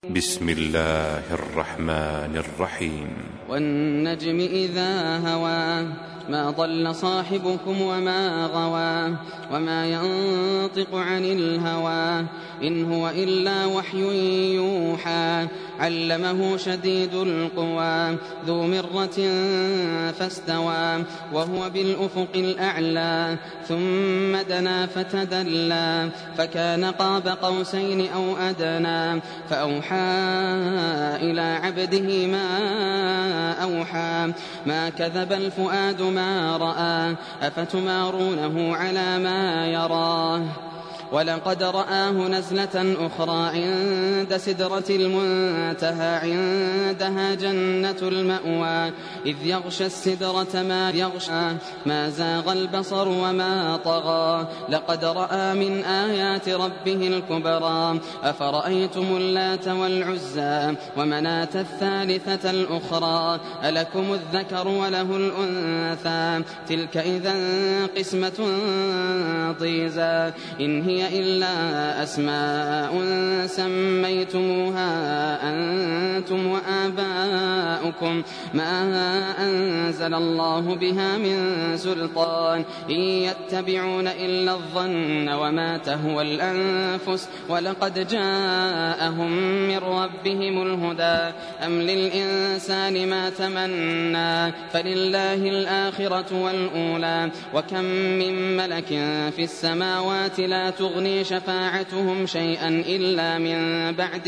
بسم الله الرحمن الرحيم. والنجم إذا هوى ما ضل صاحبكم وما غوى وما ينطق عن الهوى إن هو إلا وحي يوحى علمه شديد القوى ذو مرة فاستوى وهو بالأفق الأعلى ثم دنا فتدلى فكان قاب قوسين أو أدنى فأوحى إلى عبده ما أوحى ما كذب الفؤاد ما رأى أفتمارونه على ما يراه ولقد رآه نزلة أخرى عند سدرة المنتهى عندها جنة المأوى إذ يغشى السدرة ما يغشى ما زاغ البصر وما طغى لقد رأى من آيات ربه الكبرى أفرأيتم اللات والعزى ومناة الثالثة الأخرى ألكم الذكر وله الأنثى تلك إذا قسمة ضيزى إن هي إلا أسماء سميتموها أنتم وآباؤكم ما أنزل الله بها من سلطان إن يتبعون إلا الظن وما تهوى الأنفس ولقد جاءهم من ربهم الهدى أم للإنسان ما تمنى فلله الآخرة والأولى وكم من ملك في السماوات لا تغني شفاعتهم شيئا إلا من بعد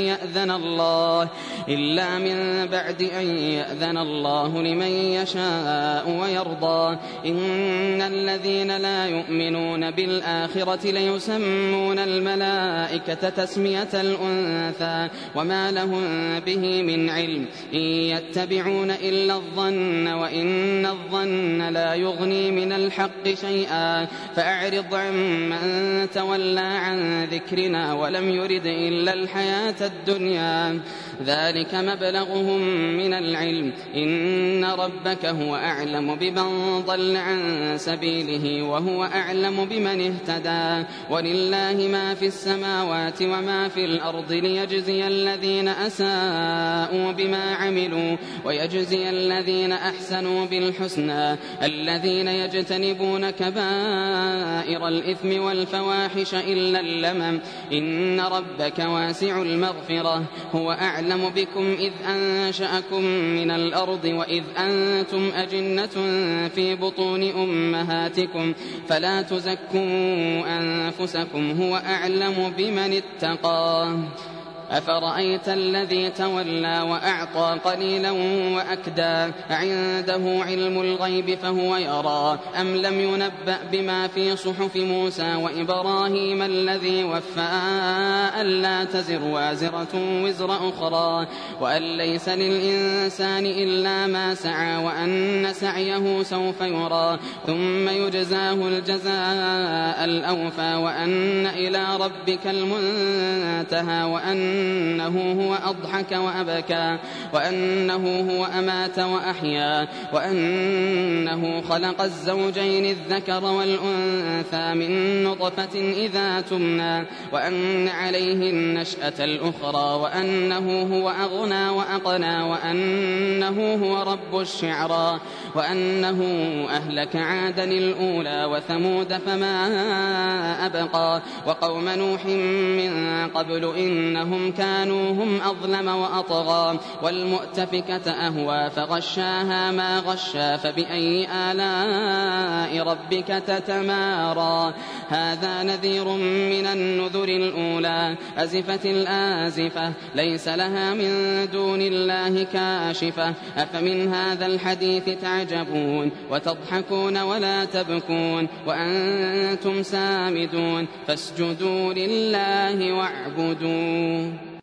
أن يأذن الله لمن يشاء ويرضى إن الذين لا يؤمنون بالآخرة ليسمون الملائكة تسمية الأنثى وما لهم به من علم إن يتبعون إلا الظن وإن الظن لا يغني من الحق شيئا فأعرض عمن تولى عن ذكرنا ولم يرد إلا الحياة الدنيا ذلك مبلغهم من العلم إن ربك هو أعلم بمن ضل عن سبيله وهو أعلم بمن اهتدى ولله ما في السماوات وما في الأرض ليجزي الذين أساءوا بما عملوا ويجزي الذين أحسنوا بالحسنى الذين يجتنبون كبائر الإثم والفواحش إلا اللمم إن ربك واسع المغفرة هو أعلم بكم إذ أنشأكم من الأرض وإذ أنتم أجنة في بطون أمهاتكم فلا تزكوا أنفسكم هو أعلم بمن اتقى أفرأيت الذي تولى وأعطى قليلا وأكدى عنده علم الغيب فهو يرى أم لم ينبأ بما في صحف موسى وإبراهيم الذي وفى ألا تزر وازرة وزر أخرى وأن ليس للإنسان إلا ما سعى وأن سعيه سوف يرى ثم يجزاه الجزاء الأوفى وأن إلى ربك المنتهى وأنه هو أضحك وأبكى وأنه هو أمات وأحيا وأنه خلق الزوجين الذكر والأنثى من نطفة إذا تمنى وأن عليه النشأة الأخرى وأنه هو أغنى وأقنى وأنه هو رب الشعرى وأنه أهلك عادا الأولى وثمود فما أبقى وقوم نوح من قبل إنهم كانوا هم أظلم وأطغى والمؤتفكة أهوى فغشاها ما غشى فبأي آلاء ربك تتمارى هذا نذير من النذر الأولى أزفت الآزفة ليس لها من دون الله كاشفة أفمن هذا الحديث تعجبون وتضحكون ولا تبكون وأنتم سامدون فاسجدوا لله واعبدوا